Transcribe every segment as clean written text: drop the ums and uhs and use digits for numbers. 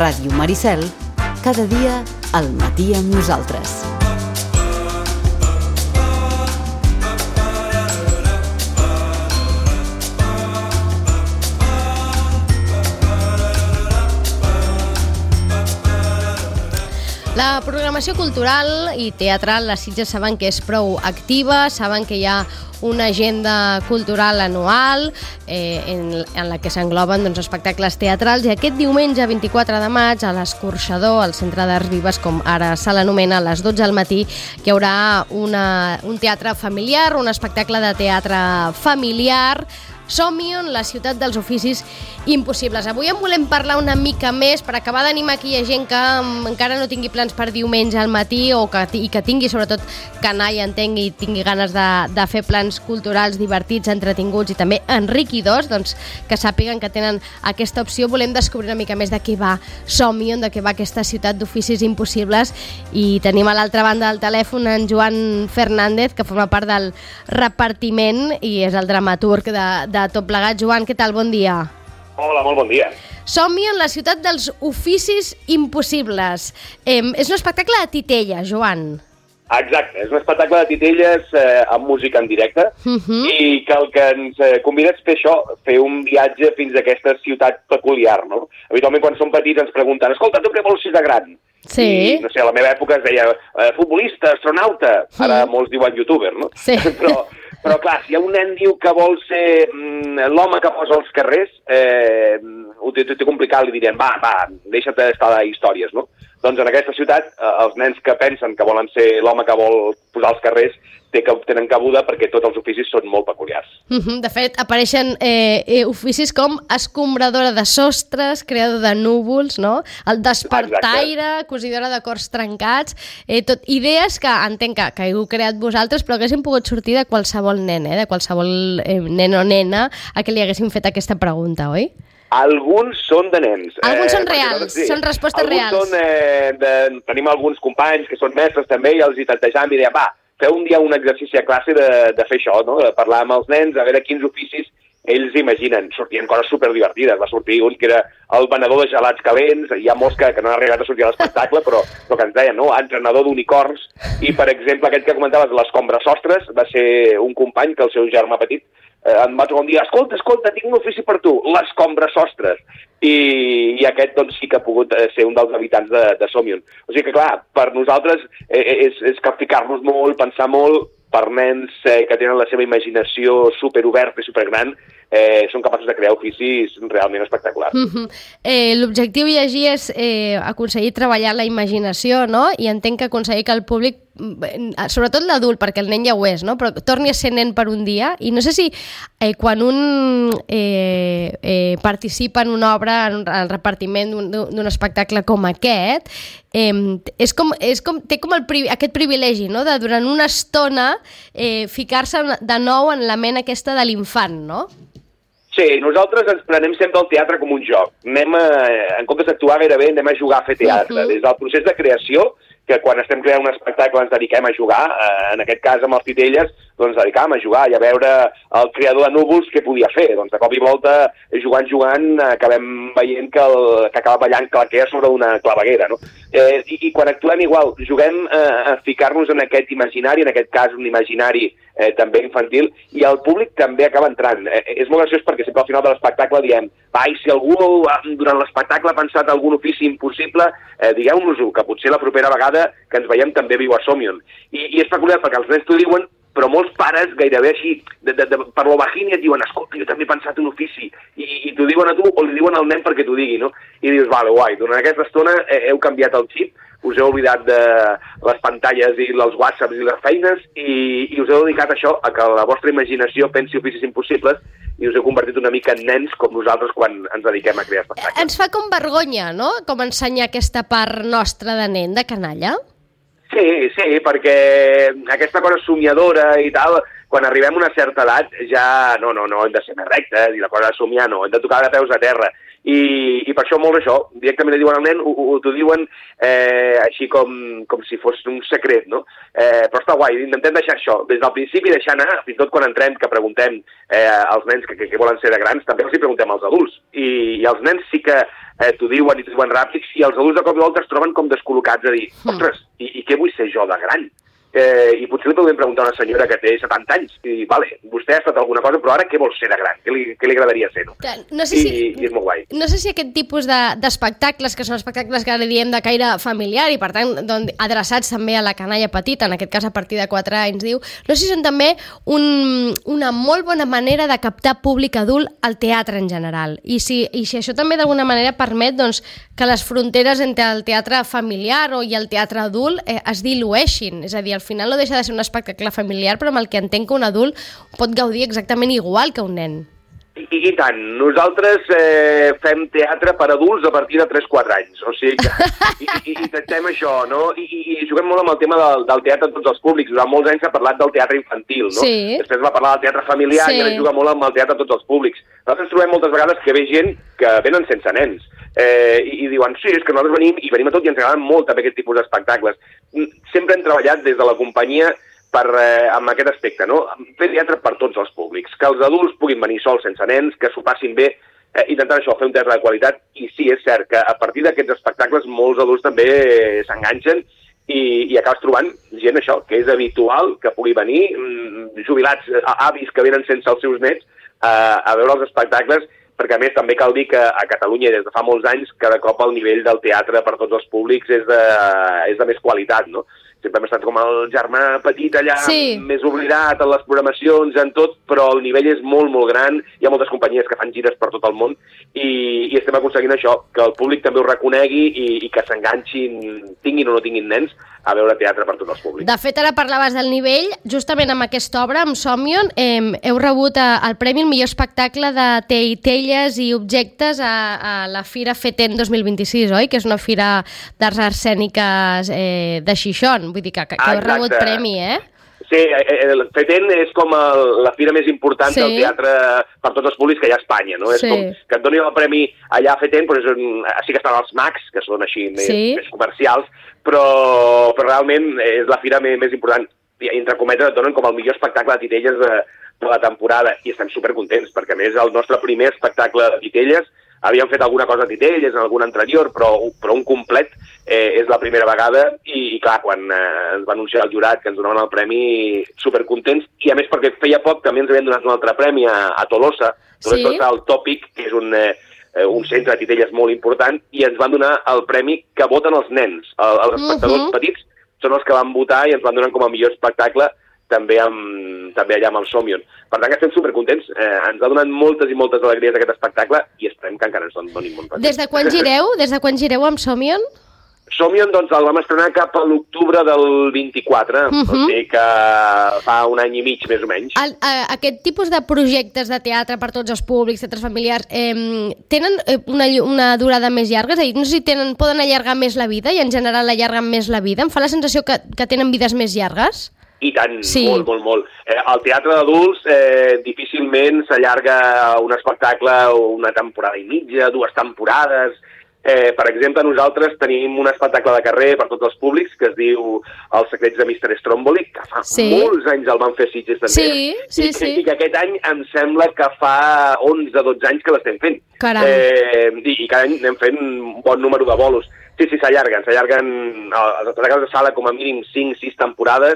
Ràdio Maricel, cada dia al matí amb nosaltres. La programació cultural i teatral, les Sitges saben que és prou activa, saben que hi ha una agenda cultural anual en la que s'engloben espectacles teatrals, i aquest diumenge 24 de maig a l'Escorxador, al Centre d'Arts Vives, com ara se l'anomena, a les 12 del matí, hi haurà un teatre familiar, un espectacle de teatre familiar, Somnium, la ciutat dels oficis impossibles. Avui en volem parlar una mica més per acabar d'animar aquella gent que encara no tingui plans per diumenge al matí i que tingui sobretot canalla, entengui, i tingui ganes de fer plans culturals divertits, entretinguts i també enriquidors, doncs que sàpiguen que tenen aquesta opció. Volem descobrir una mica més de què va Somnium, de què va aquesta ciutat d'oficis impossibles, i tenim a l'altra banda del telèfon en Joan Fernández, que forma part del repartiment i és el dramaturg de tot plegat. Joan, què tal? Bon dia. Hola, molt bon dia. Somnium, la ciutat dels oficis impossibles. És un espectacle de titella, Joan. Exacte, és un espectacle de titelles amb música en directe, i que el que ens convida és fer això, fer un viatge fins a aquesta ciutat peculiar, no? Habitualment quan som petits ens pregunten, escolta, tu què vols ser de gran? Sí. I, no sé, a la meva època es deia futbolista, astronauta, ara molts diuen youtuber, no? Sí. Però clar, si un nen diu que vol ser l'home que posa als carrers, ho té complicat, li direm, va, deixa't estar de històries, no? Doncs en aquesta ciutat, els nens que pensen que volen ser l'home que vol posar als carrers tenen cabuda perquè tots els oficis són molt peculiars. De fet, apareixen oficis com escombradora de sostres, creador de núvols, no? El despertaire, cosidora de cors trencats, idees que entenc que heu creat vosaltres, però que haguessin pogut sortir de qualsevol nen, de qualsevol nen o nena a qui li haguessin fet aquesta pregunta, oi? Alguns són de nens. Alguns són reals, són respostes reals. Tenim alguns companys que són mestres també i els hi tantejàvem i dèiem, va, feu un dia un exercici a classe de fer això, no? De parlar amb els nens, a veure quins oficis ells imaginen. Sortien coses superdivertides. Va sortir un que era el venedor de gelats calents, hi ha molts que no han arribat a sortir a l'espectacle, però que ens deien, no? Entrenador d'unicorns, i per exemple aquest que comentaves, l'escombrasostres, va ser un company que el seu germà petit em va trobar un dia, escolta, tinc un ofici per tu, l'escombrasostres. I aquest doncs sí que ha pogut ser un dels habitants de Somnium. O sigui que clar, per nosaltres és capficar-nos molt, pensar molt. Per nens que tenen la seva imaginació superoberta i supergran, són capaços de crear oficis realment espectaculars. L'objectiu llegir és aconseguir treballar la imaginació, no? I entenc que aconseguir que el públic, sobretot l'adult, perquè el nen ja ho és, no? Però torni a ser nen per un dia. I no sé si quan un participa en una obra, en el repartiment d'un espectacle com aquest, té com aquest privilegi, no? De durant una estona ficar-se de nou en la ment aquesta de l'infant, no? Sí, nosaltres ens prenem sempre el teatre com un joc. En comptes d'actuar gairebé, anem a jugar a fer teatre. Des del procés de creació, que quan estem creant un espectacle ens dediquem a jugar, en aquest cas amb els titelles, doncs ens dedicàvem a jugar i a veure el creador de núvols què podia fer. Doncs de cop i volta, jugant, acabem veient que acaba ballant claquer sobre una claveguera, no? I quan actuem igual, juguem a ficar-nos en aquest imaginari, en aquest cas un imaginari també infantil, i el públic també acaba entrant. És molt graciós perquè sempre al final de l'espectacle diem, i si algú durant l'espectacle ha pensat algun ofici impossible, digueu-nos-ho, que potser la propera vegada que ens veiem també viu a Somnium. I és peculiar perquè els nens t'ho diuen, però molts pares gairebé així, per lo bajín, et diuen, escolta, jo també he pensat un ofici, i t'ho diuen a tu o li diuen al nen perquè t'ho digui, no? I dius, vale, guai, durant aquesta estona heu canviat el xip, us heu oblidat de les pantalles i els whatsapps i les feines, i us heu dedicat a això, a que la vostra imaginació pensi oficis impossibles, i us heu convertit una mica en nens com nosaltres quan ens dediquem a crear espectacles. Ens fa com vergonya, no?, com ensenyar aquesta part nostra de nen, de canalla? Sí, perquè aquesta cosa somiadora i tal, quan arribem a una certa edat ja no hem de ser més rectes i la cosa de somiar no, hem de tocar de peus a terra. I per això molt això, directament li diuen al nen, t'ho diuen així com si fos un secret, no? Però està guai, intentem deixar això, des del principi deixar anar, fins i tot quan entrem, que preguntem als nens que volen ser de grans, també els hi preguntem als adults, i els nens sí que t'ho diuen i t'ho diuen ràpids, i els adults de cop i volta es troben com descol·locats a dir, ostres, i què vull ser jo de gran? I potser li podem preguntar a una senyora que té 70 anys i vale, vostè ha estat alguna cosa, però ara què vol ser de gran? Què li agradaria ser, no? No sé I és molt guai. No sé si aquest tipus d'espectacles, que són espectacles que ara diem de caire familiar i per tant doncs, adreçats també a la canalla petita, en aquest cas a partir de 4 anys, diu, no sé si són també una molt bona manera de captar públic adult al teatre en general, i si això també d'alguna manera permet doncs, que les fronteres entre el teatre familiar i el teatre adult es dilueixin, és a dir, al final no deixa de ser un espectacle familiar, però amb el que entenc que un adult pot gaudir exactament igual que un nen. I tant, nosaltres fem teatre per adults a partir de 3-4 anys, o sigui que intentem això, no? I juguem molt amb el tema del teatre a tots els públics. Durant molts anys s'ha parlat del teatre infantil, no? Sí. Després va parlar del teatre familiar i ara juga molt amb el teatre a tots els públics. Nosaltres trobem moltes vegades que ve gent que venen sense nens i diuen, sí, és que nosaltres venim a tot i ens agraden molt també aquest tipus d'espectacles. Sempre hem treballat des de la companyia amb aquest aspecte, no? Fer teatre per tots els públics, que els adults puguin venir sols sense nens, que s'ho passin bé, intentant això, fer un teatre de qualitat, i sí, és cert que a partir d'aquests espectacles molts adults també s'enganxen i acabes trobant gent això, que és habitual que pugui venir, jubilats, avis que venen sense els seus nets a veure els espectacles, perquè a més també cal dir que a Catalunya des de fa molts anys cada cop el nivell del teatre per tots els públics és de més qualitat, no? Sempre hem estat com el germà petit allà, més oblidat en les programacions, en tot, però el nivell és molt, molt gran, hi ha moltes companyies que fan gires per tot el món i estem aconseguint això, que el públic també ho reconegui i que s'enganxin, tinguin o no tinguin nens, a veure teatre per tots els públics. De fet, ara parlaves del nivell, justament amb aquesta obra, amb Somnium, heu rebut el Premi al millor espectacle de telles i objectes a la Fira FETEN 2026, oi? Que és una fira d'arts escèniques de Xixón, vull dir que heu rebut premi, Sí, el FETEN és com la fira més important del teatre per tots els públics que hi ha a Espanya, no? És com que et donin el premi allà a FETEN, però sí que estan els MACs, que són així més comercials, però realment és la fira més important. I entre cometes et donen com el millor espectacle de titelles de la temporada i estem supercontents, perquè a més el nostre primer espectacle de titelles, havíem fet alguna cosa a titelles en algun anterior, però un complet és la primera vegada i clar, quan ens va anunciar el jurat que ens donaven el premi, supercontents, i a més perquè feia poc també ens havien donat un altre premi a Tolosa, el Tòpic, que és un centre de titelles molt important, i ens van donar el premi que voten els nens. Els espectadors petits són els que van votar i ens van donar com a millor espectacle també allà amb el Somnium. Per tant, que estem supercontents. Ens ha donat moltes i moltes alegries aquest espectacle i esperem que encara ens donin molt. Des de quan gireu? Des de quan gireu amb Somnium? Somnium, doncs, el vam estrenar cap a l'octubre del 24, o sigui que fa un any i mig, més o menys. Aquest tipus de projectes de teatre per tots els públics, teatres familiars, tenen una durada més llarga? És a dir, no sé si poden allargar més la vida i en general allarguen més la vida? Em fa la sensació que tenen vides més llargues? I tant, molt. El teatre d'adults difícilment s'allarga un espectacle una temporada i mitja, 2 temporades. Per exemple, nosaltres tenim un espectacle de carrer per tots els públics que es diu Els secrets de Mr. Stromboli, que fa molts anys el van fer a Sitges també. I que aquest any em sembla que fa 11-12 anys que l'estem fent. I cada any anem fent un bon número de bolos. Sí, s'allarguen els espectacles de sala com a mínim 5-6 temporades.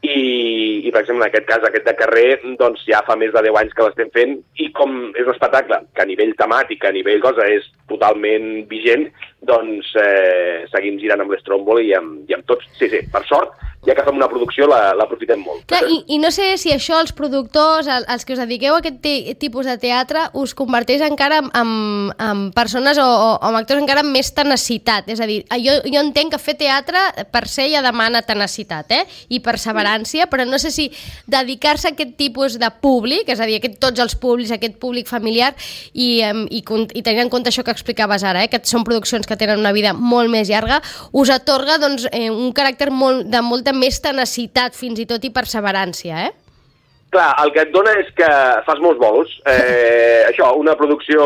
I per exemple, en aquest cas, aquest de carrer, doncs ja fa més de 10 anys que l'estem fent i com és un espectacle que a nivell temàtic, a nivell cosa, és totalment vigent, doncs seguim girant amb l'Stromboli i amb tots. Sí, per sort, ja que fem una producció l'aprofitem molt. Clar, i no sé si això els productors, els que us dediqueu a aquest tipus de teatre, us converteix encara en persones o amb actors encara amb més tenacitat. És a dir, jo entenc que fer teatre per se ja demana tenacitat i perseverància, però no sé si dedicar-se a aquest tipus de públic, és a dir, tots els públics, aquest públic familiar, i tenint en compte això que explicaves ara, que són produccions que tenen una vida molt més llarga, us atorga doncs, un caràcter de molta més tenacitat fins i tot i perseverància, Clar, el que et dona és que fas molts bolos. Això, una producció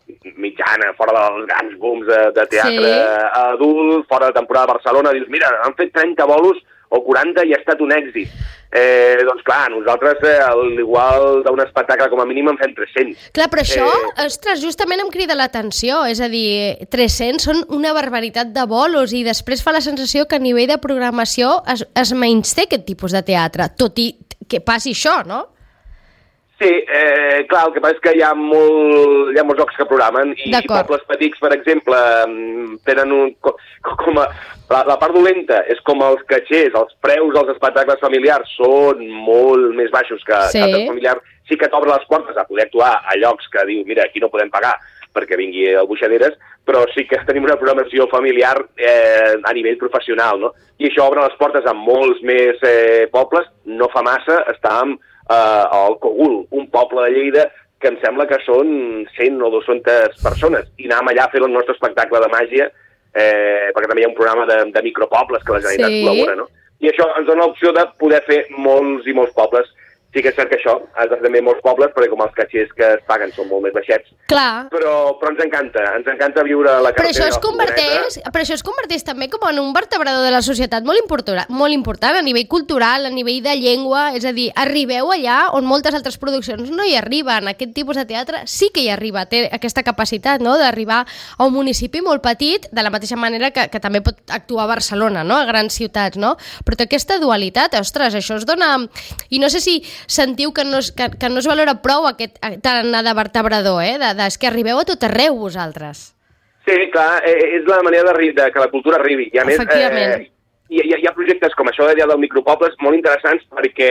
mitjana, fora dels grans booms de teatre adult, fora de temporada a Barcelona, dius, mira, han fet 30 bolos o 40 i ha estat un èxit. Doncs clar, nosaltres, igual d'un espectacle com a mínim en fem 300. Clar, però això, ostres, justament em crida l'atenció, és a dir, 300 són una barbaritat de bolos i després fa la sensació que a nivell de programació es menysté aquest tipus de teatre, tot i que passi això, no? Sí, clar, el que passa és que hi ha molts jocs que programen i pobles petits, per exemple, tenen com a... La part dolenta és com els catxers, els preus dels espectacles familiars són molt més baixos que altres familiars. Sí que t'obre les portes a poder actuar a llocs que diu, mira, aquí no podem pagar perquè vingui el Buixaderes, però sí que tenim una programació familiar a nivell professional, no? I això obre les portes a molts més pobles. No fa massa estàvem al Cogul, un poble de Lleida que em sembla que són 100 o 200 persones, i anàvem allà a fer el nostre espectacle de màgia, perquè també hi ha un programa de micropobles que la Generalitat col·labora, no? I això ens dona l'opció de poder fer molts i molts pobles. Sí que és cert que això has de fer també molts pobles, perquè com els catxers que es paguen són molt més baixets. Clar. Però ens encanta viure la carretera de la Furgoneta. Però això es converteix també com en un vertebrador de la societat molt important a nivell cultural, a nivell de llengua, és a dir, arribeu allà on moltes altres produccions no hi arriben. Aquest tipus de teatre sí que hi arriba, té aquesta capacitat, no?, d'arribar a un municipi molt petit, de la mateixa manera que també pot actuar a Barcelona, no?, a grans ciutats, no? Però té aquesta dualitat, ostres, això es dona... I no sé si sentiu que no es valora prou aquest tarannà de vertebrador, és que arribeu a tot arreu vosaltres. Sí, clar, és la manera que la cultura arribi. I a més, hi ha projectes com això del micropobles molt interessants perquè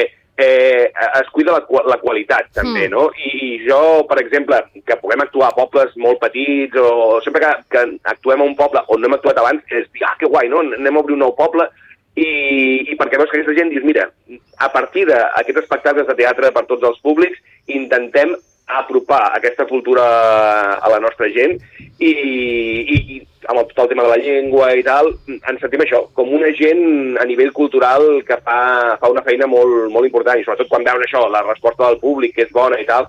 es cuida la qualitat, també, no? I jo, per exemple, que puguem actuar a pobles molt petits, o sempre que actuem a un poble on no hem actuat abans, és dir, que guai, no? Anem a obrir un nou poble. I perquè veus que aquesta gent dius, mira, a partir d'aquests espectacles de teatre per tots els públics, intentem apropar aquesta cultura a la nostra gent i amb tot el tema de la llengua i tal, ens sentim això, com una gent a nivell cultural que fa una feina molt, molt important, i sobretot quan veus això, la resposta del públic, que és bona i tal,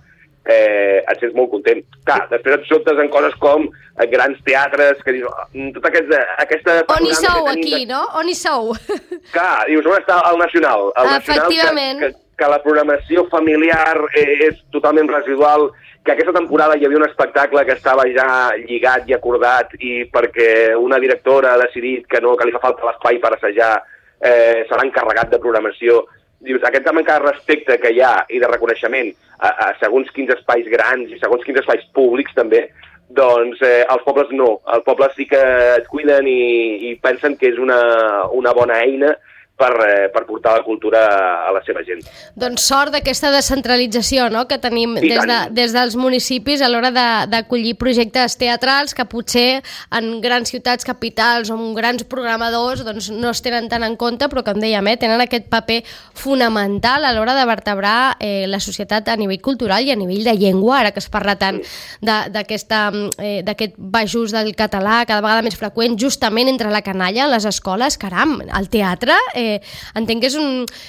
et sents molt content. Clar, després et sobtes en coses com grans teatres, que dius, tota aquesta... On hi sou aquí, no? On hi sou? Clar, dius, on està el Nacional? Efectivament. Que la programació familiar és totalment residual, que aquesta temporada hi havia un espectacle que estava ja lligat i acordat i perquè una directora ha decidit que li fa falta l'espai per assajar, se l'ha encarregat de programació. Dius, aquesta manca de respecte que hi ha i de reconeixement a segons quins espais grans i segons quins espais públics també, doncs els pobles no. Els pobles sí que et cuiden i pensen que és una bona eina per portar la cultura a la seva gent. Doncs sort d'aquesta descentralització, no?, que tenim des dels municipis a l'hora d'acollir projectes teatrals que potser en grans ciutats capitals o amb grans programadors doncs no es tenen tant en compte, però com dèiem, tenen aquest paper fonamental a l'hora de vertebrar la societat a nivell cultural i a nivell de llengua, ara que es parla tant d'aquest baix ús del català cada vegada més freqüent justament entre la canalla a les escoles. Caram, el teatre entenc que és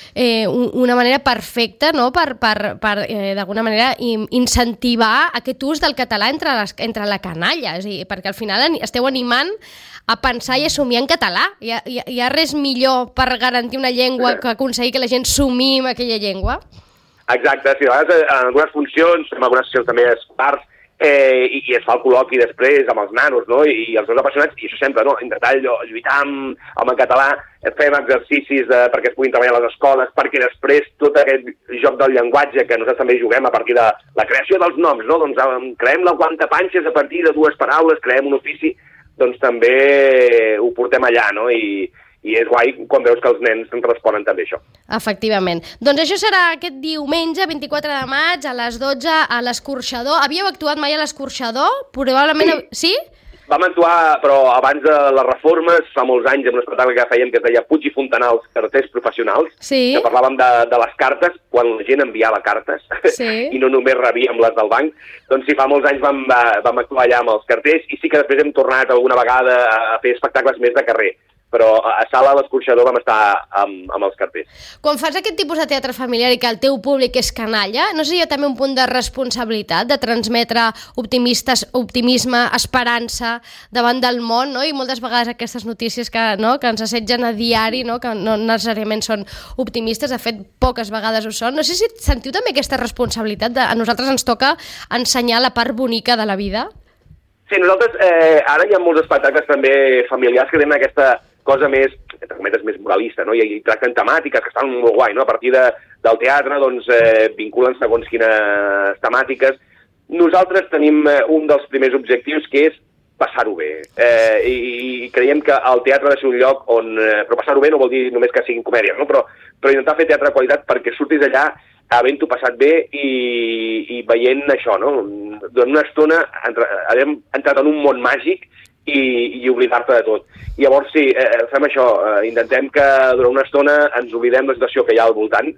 una manera perfecta, no?, per d'alguna manera incentivar aquest ús del català entre la canalla, és a dir, perquè al final esteu animant a pensar i a somiar en català. Hi ha res millor per garantir una llengua que aconseguir que la gent somiï en aquella llengua? Exacte, sí, a vegades en algunes funcions, en algunes sessions també escolars, i es fa el col·loqui després amb els nanos, no?, i els dos apassionats, i això sempre, no?, intentar lluitar amb el català, fem exercicis perquè es puguin treballar a les escoles, perquè després tot aquest joc del llenguatge que nosaltres també juguem a partir de la creació dels noms, no?, doncs creem la guantapanxes a partir de dues paraules, creem un ofici, doncs també ho portem allà, no?, i és guai quan veus que els nens responen també això. Efectivament. Doncs això serà aquest diumenge, 24 de maig, a les 12, a l'Escorxador. Havíeu actuat mai a l'Escorxador? Probablement... Sí? Vam actuar, però abans de les reformes, fa molts anys, en un espectacle que fèiem que es deia Puig i Fontanals, carters professionals, que parlàvem de les cartes, quan la gent enviava cartes, i no només rebíem les del banc. Doncs sí, fa molts anys vam actuar allà amb els carters, i sí que després hem tornat alguna vegada a fer espectacles més de carrer. però a sala a l'Escorxador vam estar amb els cartells. Quan fas aquest tipus de teatre familiar i que el teu públic és canalla, no sé si hi ha també un punt de responsabilitat de transmetre optimisme, esperança davant del món, no? I moltes vegades aquestes notícies que ens assetgen a diari, no? Que no necessàriament són optimistes, de fet poques vegades ho són. No sé si sentiu també aquesta responsabilitat a nosaltres ens toca ensenyar la part bonica de la vida? Sí, nosaltres ara hi ha molts espectacles també familiars que tenen aquesta cosa més, entre cometes, més moralista, no? I tracten temàtiques que estan molt guai, no? A partir del teatre, doncs, vinculen segons quines temàtiques. Nosaltres tenim un dels primers objectius que és passar-ho bé. I creiem que el teatre ha de ser un lloc on... Però passar-ho bé no vol dir només que siguin comèdies, no? Però intentar fer teatre de qualitat perquè surtis allà havent-ho passat bé i veient això, no? Durant una estona hem entrat en un món màgic i oblidar-te de tot. I llavors sí, fem això, intentem que durant una estona ens oblidem la situació que hi ha al voltant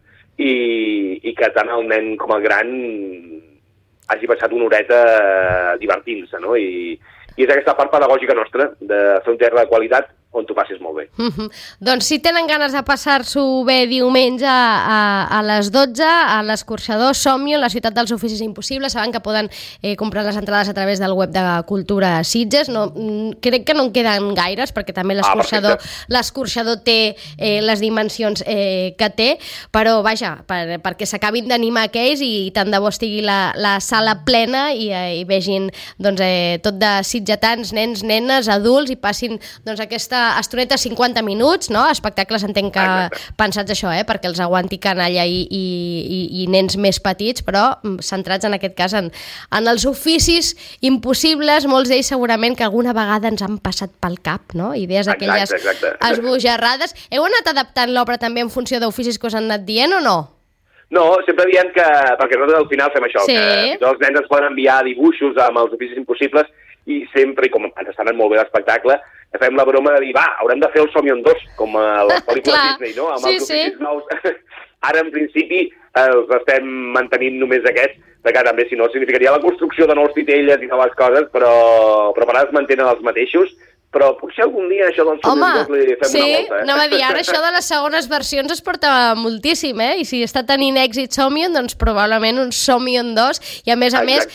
i que tant el nen com el gran hagi passat una horeta divertint-se, no? I és aquesta part pedagògica nostra de fer un teatre de qualitat on t'ho passis molt bé. Doncs si tenen ganes de passar-s'ho bé diumenge a les 12 a l'Escorxador Somio, a la ciutat dels oficis impossibles, saben que poden comprar les entrades a través del web de Cultura Sitges. Crec que no en queden gaires perquè també l'Escorxador té les dimensions que té, però vaja, perquè s'acabin d'animar aquells i tant de bo estigui la sala plena i vegin tot de sitgetans, nens, nenes, adults i passin aquesta estoneta 50 minuts, no? Espectacles entenc que pensats això, perquè els aguanti canalla i nens més petits, però centrats en aquest cas en els oficis impossibles, molts d'ells segurament que alguna vegada ens han passat pel cap, no? Idees aquelles esbojarrades. Heu anat adaptant l'obra també en funció d'oficis que us han anat dient o no? No, sempre diem que, perquè nosaltres al final fem això, que tots els nens ens poden enviar dibuixos amb els oficis impossibles i sempre, i com ens està anant molt bé l'espectacle, fem la broma de dir, haurem de fer el Somio en 2, com a la pel·lícula Disney, no? Amb els oficis nous. Ara, en principi, els estem mantenint només aquests, perquè també, si no, significaria la construcció de nous titelles i noves coses, però per ara es mantenen els mateixos. Però potser algun dia això del Somio en 2 li fem una volta. Home, anava a dir, ara això de les segones versions es porta moltíssim, i si està tenint èxit Somio, doncs probablement un Somio en 2, i a més,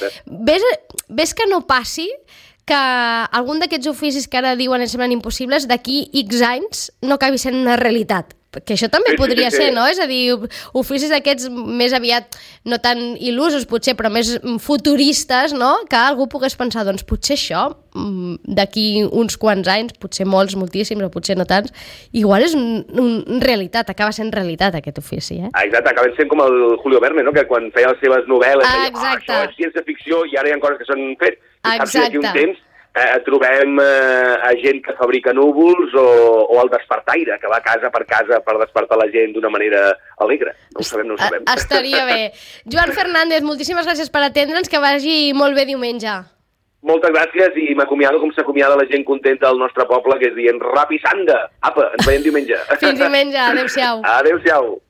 ves que no passi que algun d'aquests oficis que ara diuen semblen impossibles, d'aquí X anys no acabi sent una realitat. Que això també podria ser, no? És a dir, oficis d'aquests més aviat, no tan il·lusos potser, però més futuristes, no? Que algú pogués pensar, doncs potser això, d'aquí uns quants anys, potser molts, moltíssims, o potser no tants, igual és una realitat, acaba sent realitat aquest ofici, Exacte, acaba sent com el Julio Verne, no? Que quan feia les seves novel·les deia, això és ciència-ficció i ara hi ha coses que són fet. I saps que d'aquí un temps trobem gent que fabrica núvols o el despertaire, que va casa per despertar la gent d'una manera alegre. No ho sabem. Estaria bé. Joan Fernández, moltíssimes gràcies per atendre'ns, que vagi molt bé diumenge. Moltes gràcies i m'acomiado com s'acomiada la gent contenta del nostre poble, que és dient Rapi Sanda. Apa, ens veiem diumenge. Fins diumenge, adéu-siau. Adéu-siau.